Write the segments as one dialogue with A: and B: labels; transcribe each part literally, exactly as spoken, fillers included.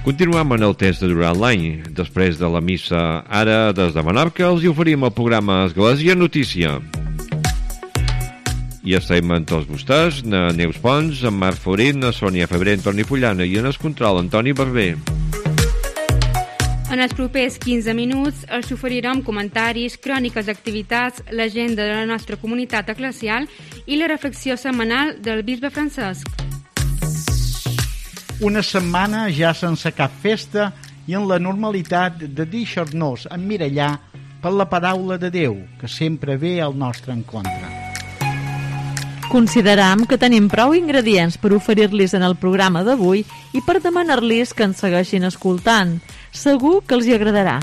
A: Continuem en el temps de durant l'any. Després de la missa, ara des de Menorca, els hi oferim el programa Església Notícia. I estem amb tots vostès, na Neus Pons, en Marc Florit, na Sònia Febrer, Antoni Fullana i en el control Antoni Barber.
B: En els propers quinze minuts els oferirem comentaris, cròniques d'activitats, l'agenda de la nostra comunitat eclesial i la reflexió setmanal del bisbe Francesc.
C: Una setmana ja sense cap festa i en la normalitat de deixar-nos emmirallar per la paraula de Déu, que sempre ve al nostre encontre.
D: Consideram que tenim prou ingredients per oferir-los en el programa d'avui i per demanar-los que ens segueixin escoltant. Segur que els hi agradarà.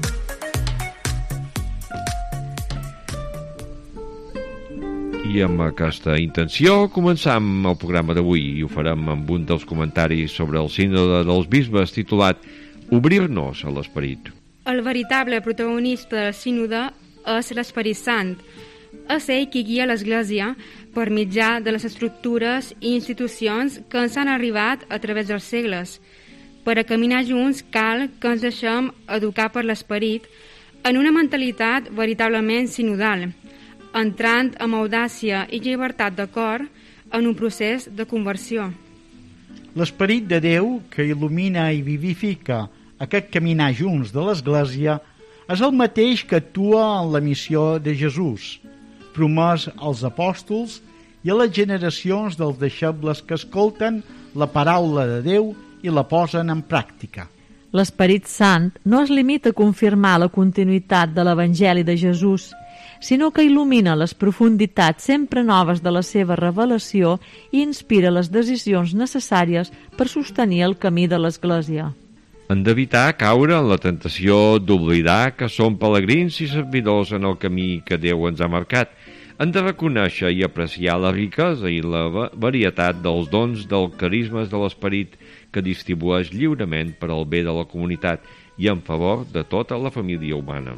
A: I amb aquesta intenció començam el programa d'avui i ho farem amb un dels comentaris sobre el sínode dels bisbes titulat Obrir-nos a l'esperit.
B: El veritable protagonista del sínode és l'Esperit Sant. És ell qui guia l'Església per mitjà de les estructures i institucions que ens han arribat a través dels segles. Per a caminar junts cal que ens deixem educar per l'esperit en una mentalitat veritablement sinodal, entrant amb audàcia i llibertat de cor en un procés de conversió.
C: L'esperit de Déu que il·lumina i vivifica aquest caminar junts de l'Església és el mateix que actua en la missió de Jesús, promès als apòstols i a les generacions dels deixebles que escolten la paraula de Déu i la posen en pràctica.
D: L'Esperit Sant no es limita a confirmar la continuïtat de l'Evangeli de Jesús, sinó que il·lumina les profunditats sempre noves de la seva revelació i inspira les decisions necessàries per sostenir el camí de l'Església.
A: Hem d'evitar caure en la tentació d'oblidar que som pelegrins i servidors en el camí que Déu ens ha marcat. Hem de reconèixer i apreciar la riquesa i la varietat dels dons dels carismes de l'esperit que distribueix lliurement per al bé de la comunitat i en favor de tota la família humana.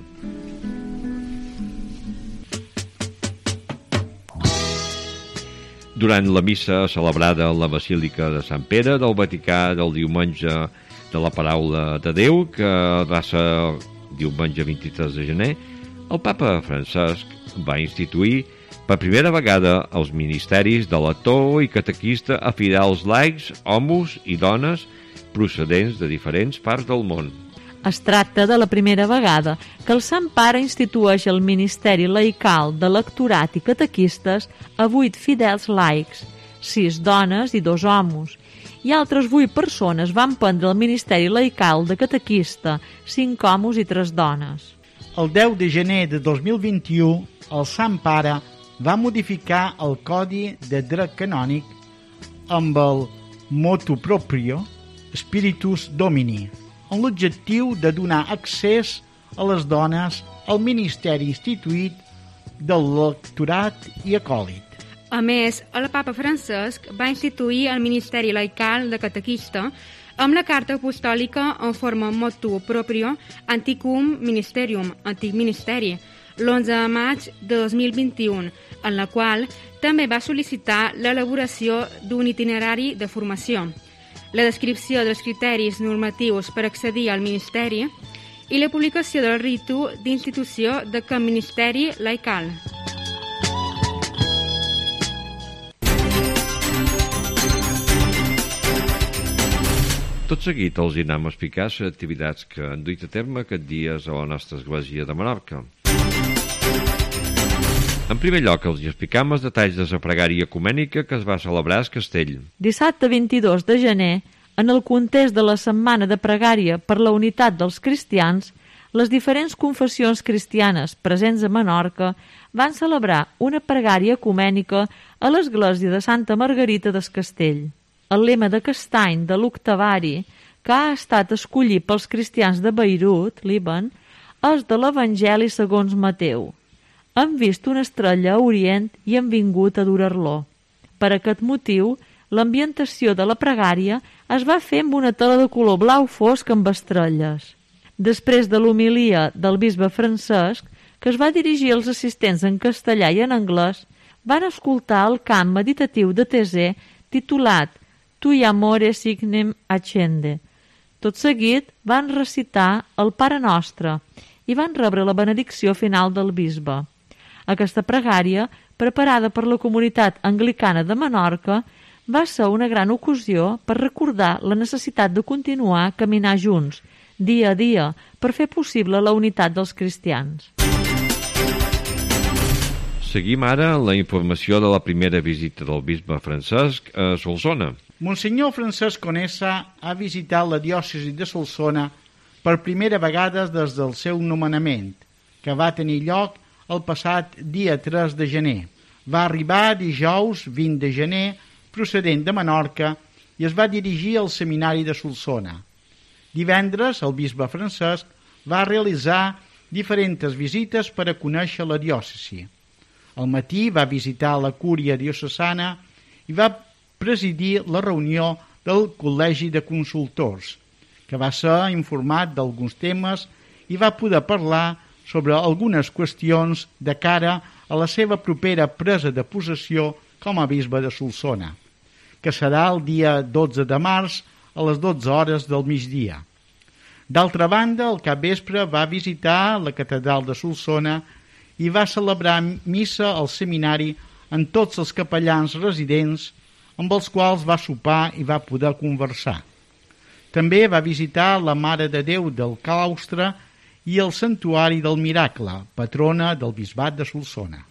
A: Durant la missa celebrada a la Basílica de Sant Pere del Vaticà del diumenge de la Paraula de Déu, que va ser diumenge vint-i-tres de gener, el papa Francesc va instituir per primera vegada els ministeris de lector i catequista a fidels laics, homes i dones procedents de diferents parts del món.
D: Es tracta de la primera vegada que el Sant Pare institueix el Ministeri Laical de Lectorat i Catequistes a vuit fidels laics, sis dones i dos homes, i altres vuit persones van prendre el Ministeri Laical de Catequista, cinc homes i tres dones.
C: El deu de gener de dos mil vint-i-u, el Sant Pare va modificar el Codi de Dret Canònic amb el motu proprio Spiritus Domini, amb l'objectiu de donar accés a les dones al ministeri instituït del lectorat i acòlit.
B: A més, el papa Francesc va instituir el Ministeri Laical de Catequista amb la carta apostòlica en forma motu proprio Anticum Ministerium, Antic Ministeri, l'onze de maig de dos mil vint-i-u, en la qual també va sol·licitar l'elaboració d'un itinerari de formació, la descripció dels criteris normatius per accedir al Ministeri i la publicació del ritu d'institució d'aquest Ministeri Laical.
A: Tot seguit els hi anem a explicar les activitats que han duit a terme aquests dies a la nostra església de Menorca. En primer lloc, els hi explicam els detalls de la pregària ecumènica que es va celebrar al castell.
D: Dissabte vint-i-dos de gener, en el context de la Setmana de Pregària per la Unitat dels Cristians, les diferents confessions cristianes presents a Menorca van celebrar una pregària ecumènica a l'església de Santa Margarita del Castell. El lema d'aquest any de l'octavari, que ha estat escollit pels cristians de Beirut, Líban, és de l'Evangeli segons Mateu. Han vist una estrella a Orient i han vingut a adorar-lo. Per aquest motiu, l'ambientació de la pregària es va fer amb una tela de color blau fosc amb estrelles. Després de l'homilia del bisbe Francesc, que es va dirigir als assistents en castellà i en anglès, van escoltar el cant meditatiu de Tesè titulat «Tui amore signem accende», Tot seguit van recitar el Pare Nostre i van rebre la benedicció final del bisbe. Aquesta pregària, preparada per la comunitat anglicana de Menorca, va ser una gran ocasió per recordar la necessitat de continuar a caminar junts, dia a dia, per fer possible la unitat dels cristians.
A: Seguim ara la informació de la primera visita del bisbe Francesc a Solsona.
C: Monsenyor Francesc Conesa ha visitat la diòcesi de Solsona per primera vegada des del seu nomenament, que va tenir lloc el passat dia tres de gener. Va arribar dijous vint de gener, procedent de Menorca, i es va dirigir al seminari de Solsona. Divendres, el bisbe Francesc va realitzar diferents visites per a conèixer la diòcesi. Al matí va visitar la cúria diocesana i va presidir la reunió del Col·legi de Consultors, que va ser informat d'alguns temes i va poder parlar sobre algunes qüestions de cara a la seva propera presa de possessió com a bisbe de Solsona, que serà el dia dotze de març a les dotze hores del migdia. D'altra banda, al capvespre va visitar la catedral de Solsona i va celebrar missa al seminari amb tots els capellans residents, amb els quals va sopar i va poder conversar. També va visitar la Mare de Déu del Claustre i el Santuari del Miracle, patrona del bisbat de Solsona.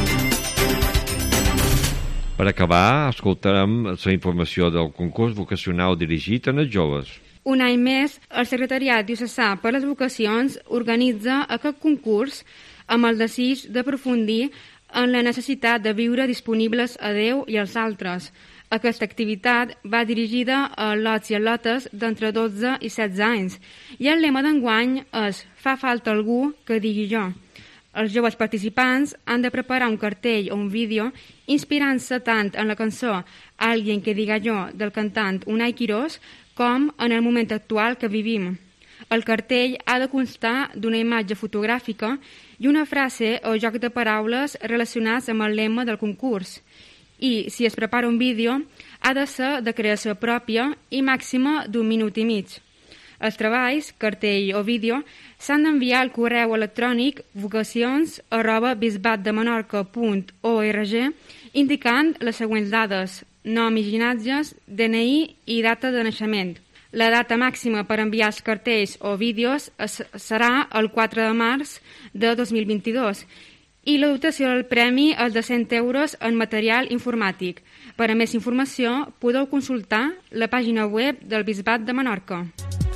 A: Per acabar, escoltarem la informació del concurs vocacional dirigit als joves.
B: Un any més, el Secretariat Diocesà per les Vocacions organitza aquest concurs amb el desig d'aprofundir en la necessitat de viure disponibles a Déu i als altres. Aquesta activitat va dirigida a lots i a lotes d'entre dotze i setze anys i el lema d'enguany és «Fa falta algú que digui jo». Els joves participants han de preparar un cartell o un vídeo inspirant-se tant en la cançó «Alguien que diga yo» del cantant Unai Quirós com en el moment actual que vivim. El cartell ha de constar d'una imatge fotogràfica i una frase o joc de paraules relacionats amb el lema del concurs. I, si es prepara un vídeo, ha de ser de creació pròpia i màxima d'un minut i mig. Els treballs, cartell o vídeo, s'han d'enviar al correu electrònic vocacions arroba bisbatdemenorca punt org indicant les següents dades: nom i ginatges, D N I i data de naixement. La data màxima per enviar els cartells o vídeos serà el quatre de març de dos mil vint-i-dos i la dotació del premi és de cent euros en material informàtic. Per a més informació podeu consultar la pàgina web del Bisbat de Menorca.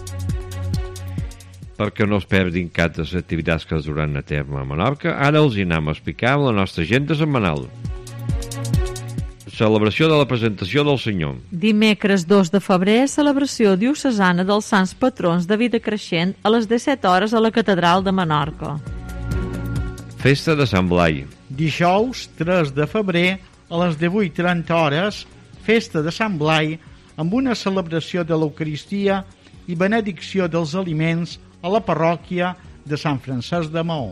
A: Perquè no es perdin cap de les activitats que es duran a terme a Menorca, ara els hi anem a explicar la nostra agenda setmanal. Celebració de la presentació del Senyor.
D: Dimecres dos de febrer, celebració diocesana dels Sants Patrons de Vida Creixent a les disset hores a la Catedral de Menorca.
A: Festa de Sant Blai.
C: Dijous tres de febrer a les divuit trenta hores, festa de Sant Blai amb una celebració de l'Eucaristia i benedicció dels aliments a la parròquia de Sant Francesc de Maó.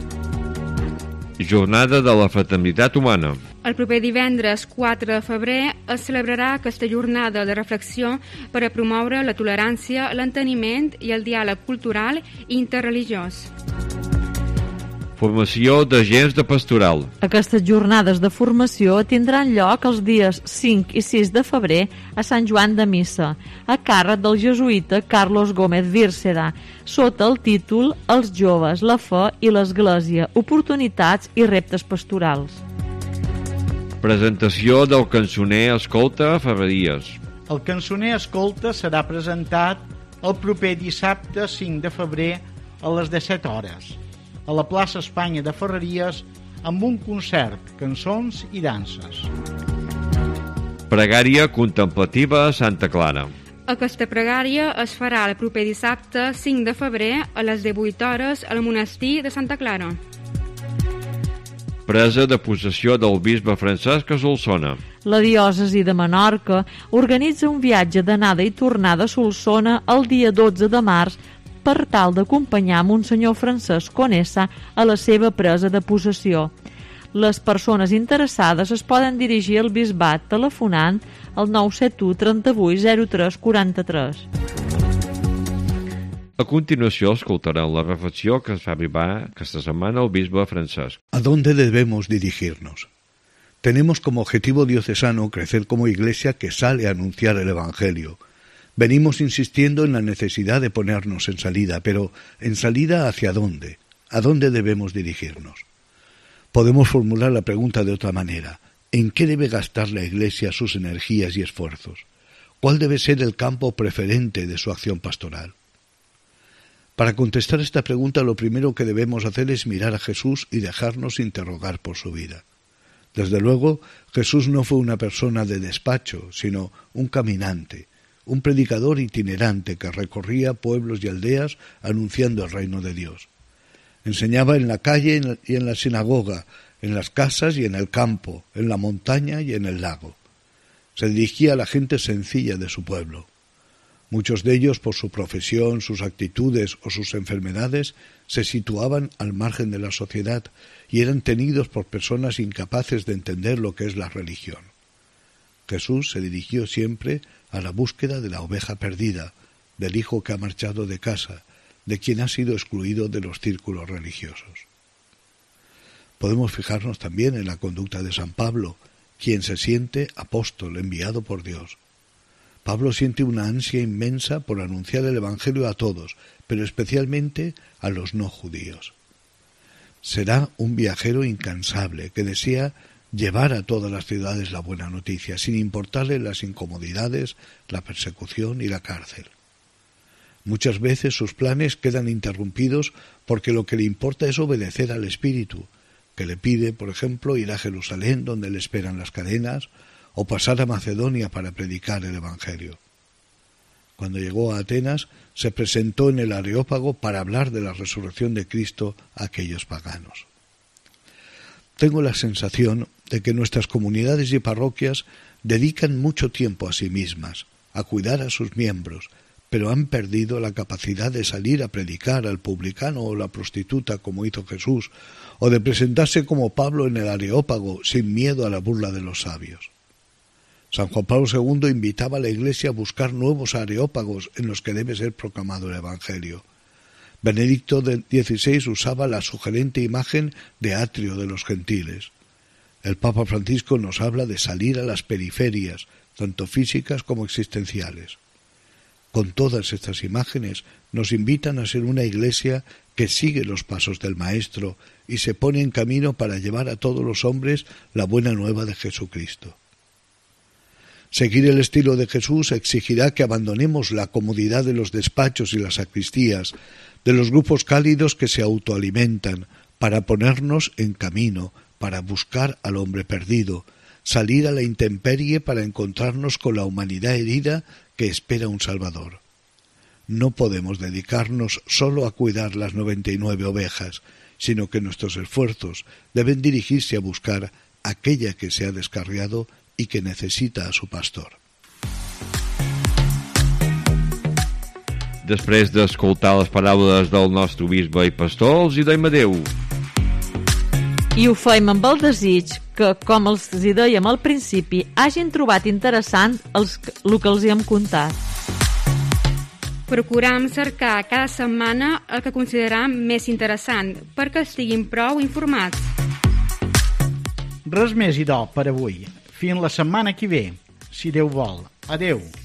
A: Jornada de la Fraternitat Humana.
B: El proper divendres quatre de febrer es celebrarà aquesta jornada de reflexió per a promoure la tolerància, l'enteniment i el diàleg cultural i interreligiós.
A: Formació d'agents de pastoral.
D: Aquestes jornades de formació tindran lloc els dies cinc i sis de febrer a Sant Joan de Missa, a càrrec del jesuïta Carlos Gómez Vírseda, sota el títol Els joves, la fe i l'Església, oportunitats i reptes pastorals.
A: Presentació del cançoner Escolta Ferreries.
C: El cançoner Escolta serà presentat el proper dissabte cinc de febrer a les disset hores a la plaça Espanya de Ferreries amb un concert, cançons i danses.
A: Pregària contemplativa a Santa Clara.
B: Aquesta pregària es farà el proper dissabte cinc de febrer a les divuit hores al monestir de Santa Clara.
A: Presa de possessió del bisbe Francesc a Solsona.
D: La diòcesi de Menorca organitza un viatge d'anada i tornada a Solsona el dia dotze de març per tal d'acompanyar Monsenyor Francesc Conesa a la seva presa de possessió. Les persones interessades es poden dirigir al bisbat telefonant al nou set u trenta-vuit zero tres quaranta-tres.
A: A continuació escoltarem la reflexió que ens fa arribar aquesta setmana el bisbe Francesc.
E: ¿A dónde debemos dirigirnos? Tenemos como objetivo diocesano crecer como iglesia que sale a anunciar el Evangelio. Venimos insistiendo en la necesidad de ponernos en salida, pero ¿en salida hacia dónde? ¿A dónde debemos dirigirnos? Podemos formular la pregunta de otra manera. ¿En qué debe gastar la iglesia sus energías y esfuerzos? ¿Cuál debe ser el campo preferente de su acción pastoral? Para contestar esta pregunta, lo primero que debemos hacer es mirar a Jesús y dejarnos interrogar por su vida. Desde luego, Jesús no fue una persona de despacho, sino un caminante, un predicador itinerante que recorría pueblos y aldeas anunciando el reino de Dios. Enseñaba en la calle y en la sinagoga, en las casas y en el campo, en la montaña y en el lago. Se dirigía a la gente sencilla de su pueblo. Muchos de ellos, por su profesión, sus actitudes o sus enfermedades, se situaban al margen de la sociedad y eran tenidos por personas incapaces de entender lo que es la religión. Jesús se dirigió siempre a la búsqueda de la oveja perdida, del hijo que ha marchado de casa, de quien ha sido excluido de los círculos religiosos. Podemos fijarnos también en la conducta de San Pablo, quien se siente apóstol enviado por Dios. Pablo siente una ansia inmensa por anunciar el Evangelio a todos, pero especialmente a los no judíos. Será un viajero incansable que desea llevar a todas las ciudades la buena noticia, sin importarle las incomodidades, la persecución y la cárcel. Muchas veces sus planes quedan interrumpidos porque lo que le importa es obedecer al Espíritu, que le pide, por ejemplo, ir a Jerusalén donde le esperan las cadenas, o pasar a Macedonia para predicar el Evangelio. Cuando llegó a Atenas, se presentó en el Areópago para hablar de la resurrección de Cristo a aquellos paganos. Tengo la sensación de que nuestras comunidades y parroquias dedican mucho tiempo a sí mismas, a cuidar a sus miembros, pero han perdido la capacidad de salir a predicar al publicano o la prostituta como hizo Jesús, o de presentarse como Pablo en el Areópago sin miedo a la burla de los sabios. San Juan Pablo segundo invitaba a la Iglesia a buscar nuevos areópagos en los que debe ser proclamado el Evangelio. Benedicto dieciséis usaba la sugerente imagen de atrio de los gentiles. El Papa Francisco nos habla de salir a las periferias, tanto físicas como existenciales. Con todas estas imágenes nos invitan a ser una Iglesia que sigue los pasos del Maestro y se pone en camino para llevar a todos los hombres la buena nueva de Jesucristo. Seguir el estilo de Jesús exigirá que abandonemos la comodidad de los despachos y las sacristías, de los grupos cálidos que se autoalimentan, para ponernos en camino, para buscar al hombre perdido, salir a la intemperie para encontrarnos con la humanidad herida que espera un Salvador. No podemos dedicarnos solo a cuidar las noventa y nueve ovejas, sino que nuestros esfuerzos deben dirigirse a buscar aquella que se ha descarriado i que necessita a su pastor.
A: Després d'escoltar les paraules del nostre bisbe i pastor, els hi donem adeu.
D: I ho fem amb el desig que, com els hi dèiem al principi, hagin trobat interessant els, el que els hi hem contat.
B: Procuram cercar cada setmana el que consideram més interessant perquè estiguin prou informats.
C: Res més, idò, per avui. Fins la setmana que ve, si Déu vol. Adeu.